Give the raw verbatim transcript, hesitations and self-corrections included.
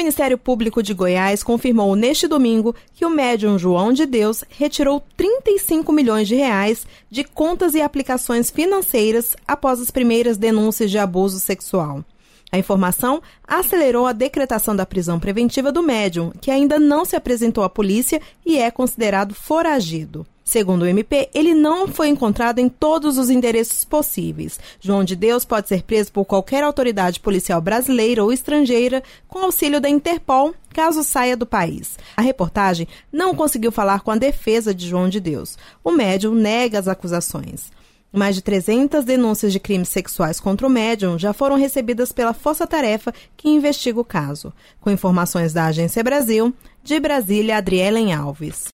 Ministério Público de Goiás confirmou neste domingo que o médium João de Deus retirou trinta e cinco milhões de reais de contas e aplicações financeiras após as primeiras denúncias de abuso sexual. A informação acelerou a decretação da prisão preventiva do médium, que ainda não se apresentou à polícia e é considerado foragido. Segundo o M P, ele não foi encontrado em todos os endereços possíveis. João de Deus pode ser preso por qualquer autoridade policial brasileira ou estrangeira com auxílio da Interpol, caso saia do país. A reportagem não conseguiu falar com a defesa de João de Deus. O médium nega as acusações. Mais de trezentas denúncias de crimes sexuais contra o médium já foram recebidas pela Força Tarefa, que investiga o caso. Com informações da Agência Brasil, de Brasília, Adrielen Alves.